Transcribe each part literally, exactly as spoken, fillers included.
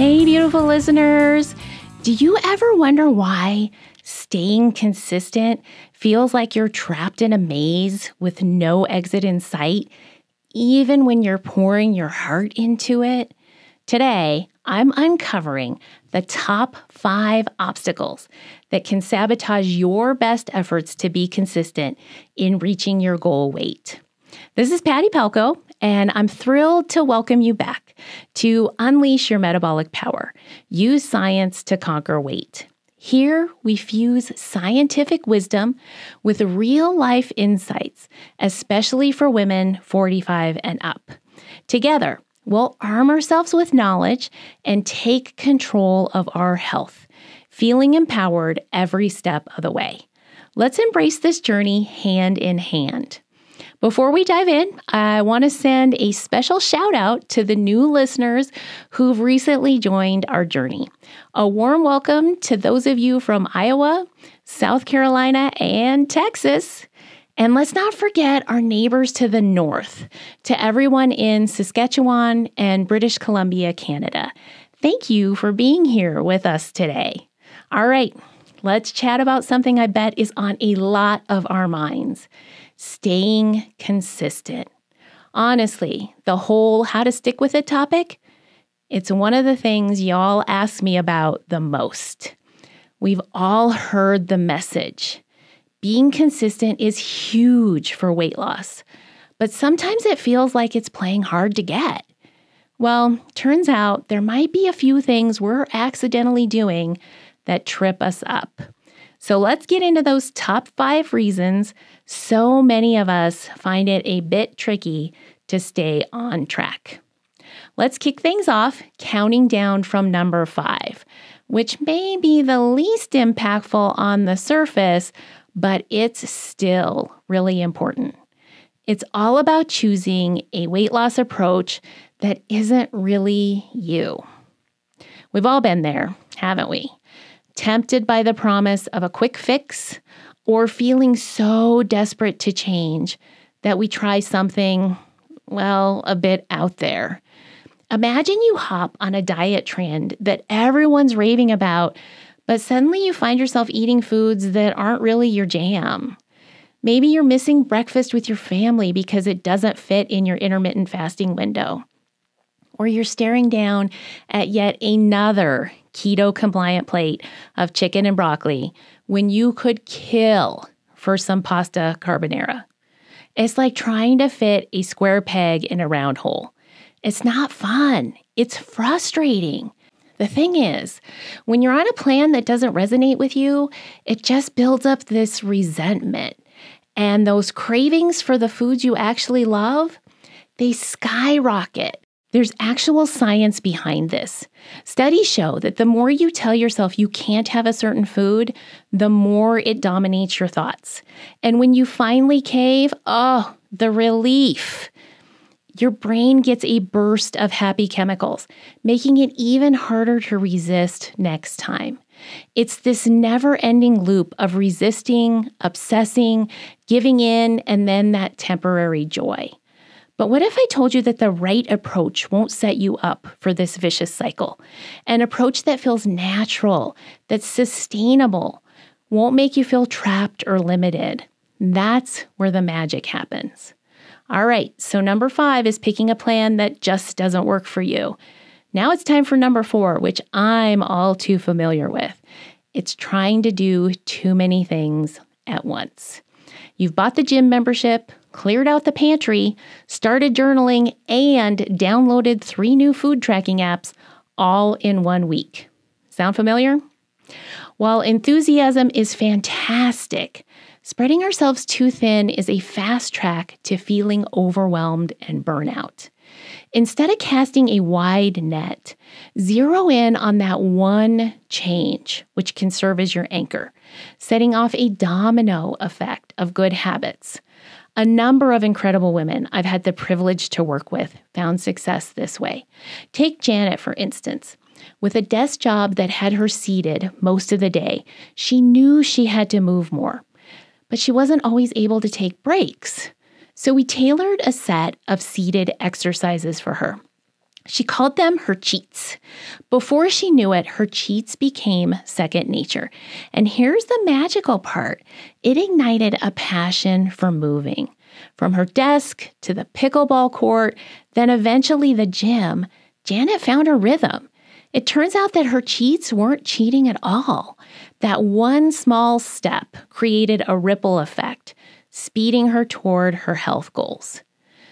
Hey, beautiful listeners. Do you ever wonder why staying consistent feels like you're trapped in a maze with no exit in sight, even when you're pouring your heart into it? Today, I'm uncovering the top five obstacles that can sabotage your best efforts to be consistent in reaching your goal weight. This is Patty Palco, and I'm thrilled to welcome you back to Unleash Your Metabolic Power. Use science to conquer weight. Here, we fuse scientific wisdom with real-life insights, especially for women forty-five and up. Together, we'll arm ourselves with knowledge and take control of our health, feeling empowered every step of the way. Let's embrace this journey hand in hand. Before we dive in, I want to send a special shout out to the new listeners who've recently joined our journey. A warm welcome to those of you from Iowa, South Carolina, and Texas. And let's not forget our neighbors to the north, to everyone in Saskatchewan and British Columbia, Canada. Thank you for being here with us today. All right, let's chat about something I bet is on a lot of our minds. Staying consistent. Honestly, the whole how to stick with it topic, it's one of the things y'all ask me about the most. We've all heard the message. Being consistent is huge for weight loss, but sometimes it feels like it's playing hard to get. Well, turns out there might be a few things we're accidentally doing that trip us up. So let's get into those top five reasons so many of us find it a bit tricky to stay on track. Let's kick things off counting down from number five, which may be the least impactful on the surface, but it's still really important. It's all about choosing a weight loss approach that isn't really you. We've all been there, haven't we? Tempted by the promise of a quick fix, or feeling so desperate to change that we try something, well, a bit out there. Imagine you hop on a diet trend that everyone's raving about, but suddenly you find yourself eating foods that aren't really your jam. Maybe you're missing breakfast with your family because it doesn't fit in your intermittent fasting window. Or you're staring down at yet another keto-compliant plate of chicken and broccoli when you could kill for some pasta carbonara. It's like trying to fit a square peg in a round hole. It's not fun. It's frustrating. The thing is, when you're on a plan that doesn't resonate with you, it just builds up this resentment. And those cravings for the foods you actually love, they skyrocket. There's actual science behind this. Studies show that the more you tell yourself you can't have a certain food, the more it dominates your thoughts. And when you finally cave, oh, the relief. Your brain gets a burst of happy chemicals, making it even harder to resist next time. It's this never-ending loop of resisting, obsessing, giving in, and then that temporary joy. But what if I told you that the right approach won't set you up for this vicious cycle? An approach that feels natural, that's sustainable, won't make you feel trapped or limited. That's where the magic happens. All right, so number five is picking a plan that just doesn't work for you. Now it's time for number four, which I'm all too familiar with. It's trying to do too many things at once. You've bought the gym membership, cleared out the pantry, started journaling, and downloaded three new food tracking apps all in one week. Sound familiar? While enthusiasm is fantastic, spreading ourselves too thin is a fast track to feeling overwhelmed and burnout. Instead of casting a wide net, zero in on that one change, which can serve as your anchor, setting off a domino effect of good habits. A number of incredible women I've had the privilege to work with found success this way. Take Janet, for instance. With a desk job that had her seated most of the day, she knew she had to move more, but she wasn't always able to take breaks. So we tailored a set of seated exercises for her. She called them her cheats. Before she knew it, her cheats became second nature. And here's the magical part. It ignited a passion for moving. From her desk to the pickleball court, then eventually the gym, Janet found her rhythm. It turns out that her cheats weren't cheating at all. That one small step created a ripple effect, speeding her toward her health goals.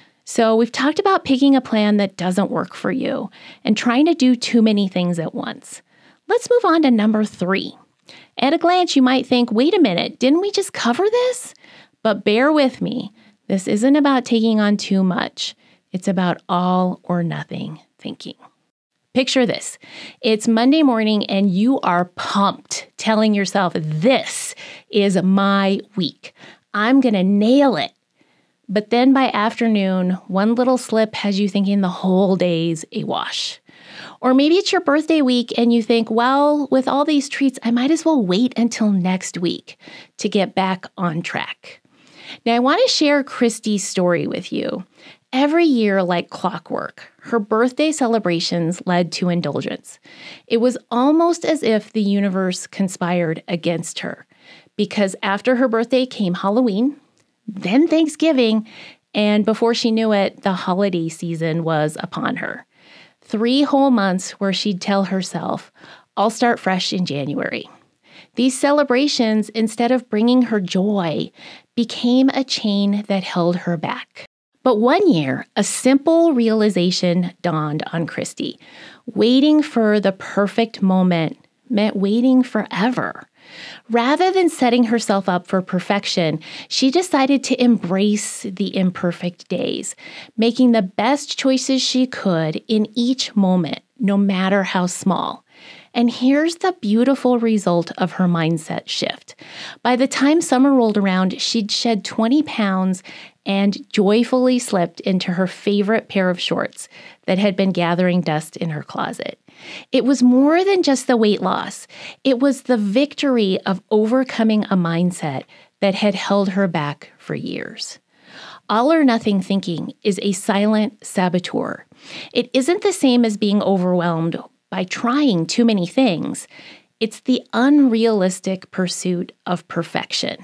So we've talked about picking a plan that doesn't work for you and trying to do too many things at once. Let's move on to number three. At a glance, you might think, wait a minute, didn't we just cover this? But bear with me. This isn't about taking on too much. It's about all or nothing thinking. Picture this. It's Monday morning and you are pumped, telling yourself, this is my week. I'm going to nail it. But then by afternoon, one little slip has you thinking the whole day's a wash. Or maybe it's your birthday week and you think, well, with all these treats, I might as well wait until next week to get back on track. Now, I want to share Christy's story with you. Every year, like clockwork, her birthday celebrations led to indulgence. It was almost as if the universe conspired against her, because after her birthday came Halloween, then Thanksgiving, and before she knew it, the holiday season was upon her. Three whole months where she'd tell herself, I'll start fresh in January. These celebrations, instead of bringing her joy, became a chain that held her back. But one year, a simple realization dawned on Christy. Waiting for the perfect moment meant waiting forever. Rather than setting herself up for perfection, she decided to embrace the imperfect days, making the best choices she could in each moment, no matter how small. And here's the beautiful result of her mindset shift. By the time summer rolled around, she'd shed twenty pounds and joyfully slipped into her favorite pair of shorts that had been gathering dust in her closet. It was more than just the weight loss. It was the victory of overcoming a mindset that had held her back for years. All or nothing thinking is a silent saboteur. It isn't the same as being overwhelmed by trying too many things. It's the unrealistic pursuit of perfection.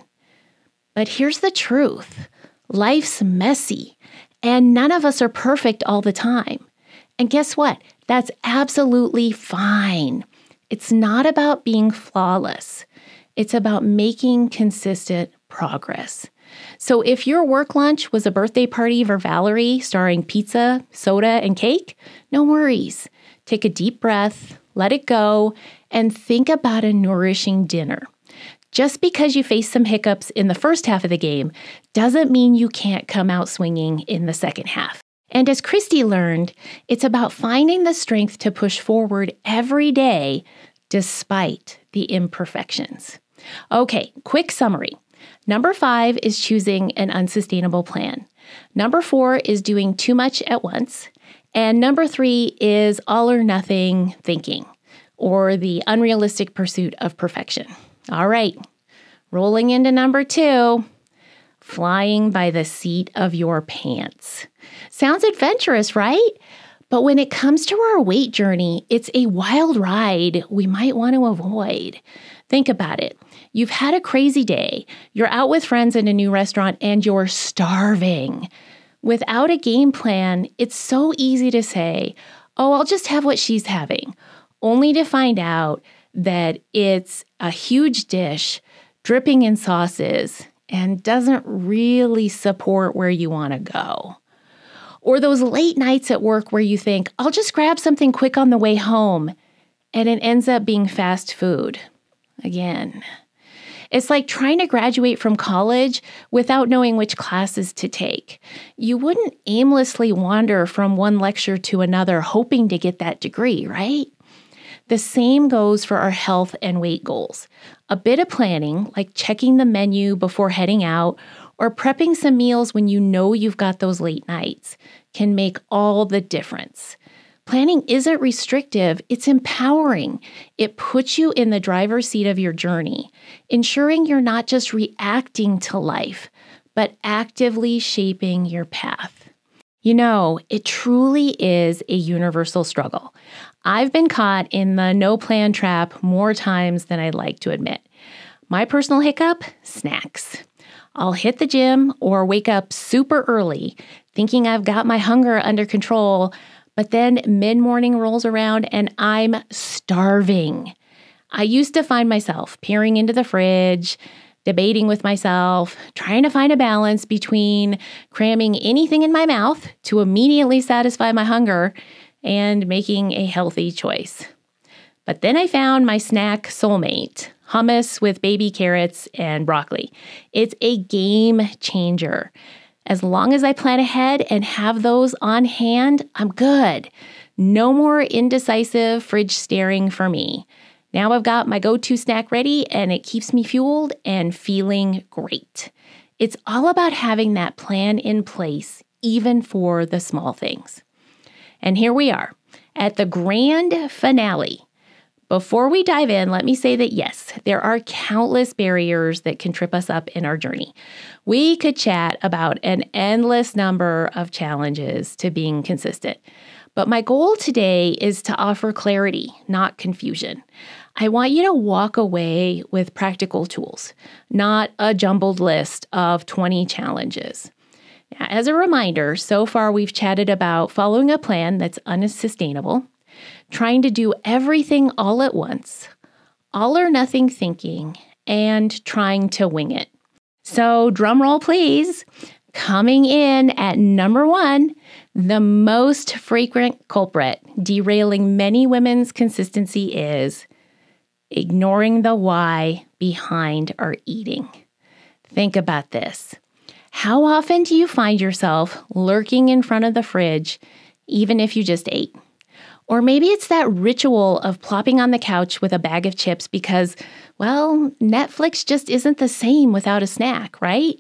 But here's the truth. Life's messy, and none of us are perfect all the time. And guess what? That's absolutely fine. It's not about being flawless. It's about making consistent progress. So if your work lunch was a birthday party for Valerie starring pizza, soda, and cake, no worries. Take a deep breath, let it go, and think about a nourishing dinner. Just because you face some hiccups in the first half of the game doesn't mean you can't come out swinging in the second half. And as Christy learned, it's about finding the strength to push forward every day despite the imperfections. Okay, quick summary. Number five is choosing an unsustainable plan. Number four is doing too much at once. And number three is all or nothing thinking, or the unrealistic pursuit of perfection. All right, rolling into number two, flying by the seat of your pants. Sounds adventurous, right? But when it comes to our weight journey, it's a wild ride we might want to avoid. Think about it. You've had a crazy day. You're out with friends in a new restaurant and you're starving. Without a game plan, it's so easy to say, oh, I'll just have what she's having, only to find out that it's a huge dish dripping in sauces and doesn't really support where you want to go. Or those late nights at work where you think, I'll just grab something quick on the way home, and it ends up being fast food. Again, it's like trying to graduate from college without knowing which classes to take. You wouldn't aimlessly wander from one lecture to another hoping to get that degree, right? The same goes for our health and weight goals. A bit of planning, like checking the menu before heading out or prepping some meals when you know you've got those late nights, can make all the difference. Planning isn't restrictive, it's empowering. It puts you in the driver's seat of your journey, ensuring you're not just reacting to life, but actively shaping your path. You know, it truly is a universal struggle. I've been caught in the no plan trap more times than I'd like to admit. My personal hiccup? Snacks. I'll hit the gym or wake up super early thinking I've got my hunger under control, but then mid-morning rolls around and I'm starving. I used to find myself peering into the fridge, debating with myself, trying to find a balance between cramming anything in my mouth to immediately satisfy my hunger and making a healthy choice. But then I found my snack soulmate, hummus with baby carrots and broccoli. It's a game changer. As long as I plan ahead and have those on hand, I'm good. No more indecisive fridge staring for me. Now I've got my go-to snack ready and it keeps me fueled and feeling great. It's all about having that plan in place, even for the small things. And here we are at the grand finale. Before we dive in, let me say that yes, there are countless barriers that can trip us up in our journey. We could chat about an endless number of challenges to being consistent. But my goal today is to offer clarity, not confusion. I want you to walk away with practical tools, not a jumbled list of twenty challenges. Now, as a reminder, so far we've chatted about following a plan that's unsustainable, trying to do everything all at once, all or nothing thinking, and trying to wing it. So drum roll, please. Coming in at number one, the most frequent culprit derailing many women's consistency is ignoring the why behind our eating. Think about this. How often do you find yourself lurking in front of the fridge, even if you just ate? Or maybe it's that ritual of plopping on the couch with a bag of chips because, well, Netflix just isn't the same without a snack, right?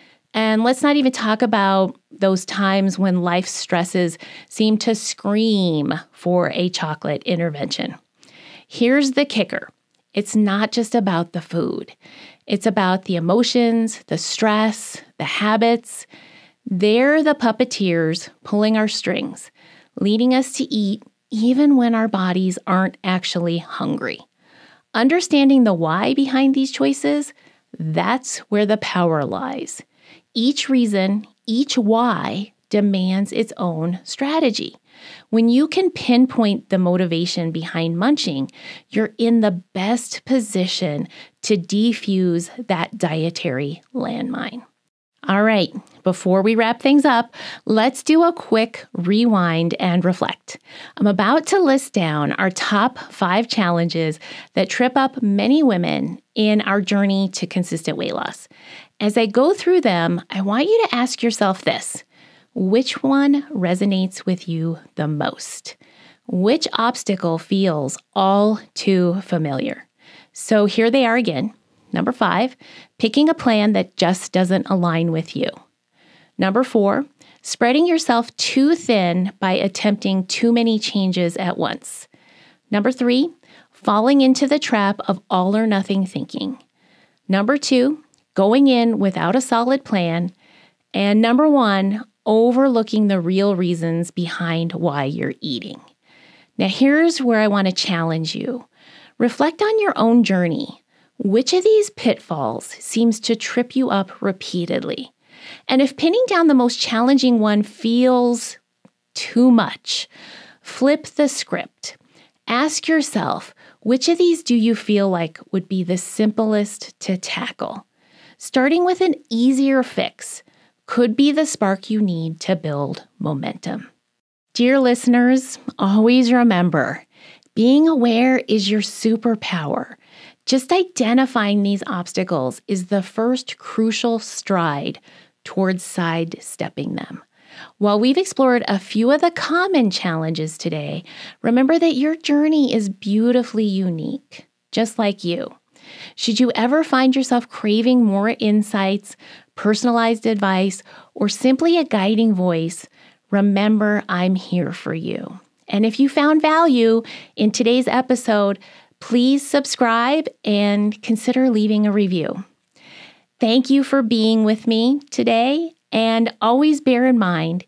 And let's not even talk about those times when life stresses seem to scream for a chocolate intervention. Here's the kicker. It's not just about the food. It's about the emotions, the stress, the habits. They're the puppeteers pulling our strings, leading us to eat even when our bodies aren't actually hungry. Understanding the why behind these choices, that's where the power lies. Each reason, each why demands its own strategy. When you can pinpoint the motivation behind munching, you're in the best position to defuse that dietary landmine. All right, before we wrap things up, let's do a quick rewind and reflect. I'm about to list down our top five challenges that trip up many women in our journey to consistent weight loss. As I go through them, I want you to ask yourself this. Which one resonates with you the most? Which obstacle feels all too familiar? So here they are again. Number five, picking a plan that just doesn't align with you. Number four, spreading yourself too thin by attempting too many changes at once. Number three, falling into the trap of all or nothing thinking. Number two, going in without a solid plan. And number one, overlooking the real reasons behind why you're eating. Now, here's where I want to challenge you. Reflect on your own journey. Which of these pitfalls seems to trip you up repeatedly? And if pinning down the most challenging one feels too much, flip the script. Ask yourself, which of these do you feel like would be the simplest to tackle? Starting with an easier fix could be the spark you need to build momentum. Dear listeners, always remember, being aware is your superpower. Just identifying these obstacles is the first crucial stride towards sidestepping them. While we've explored a few of the common challenges today, remember that your journey is beautifully unique, just like you. Should you ever find yourself craving more insights, personalized advice, or simply a guiding voice, remember I'm here for you. And if you found value in today's episode, please subscribe and consider leaving a review. Thank you for being with me today, and always bear in mind,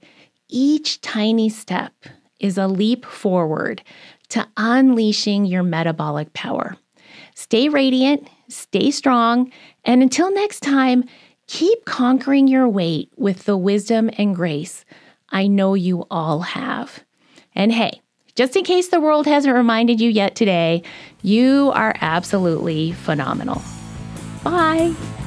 each tiny step is a leap forward to unleashing your metabolic power. Stay radiant, stay strong, and until next time, keep conquering your weight with the wisdom and grace I know you all have. And hey, just in case the world hasn't reminded you yet today, you are absolutely phenomenal. Bye.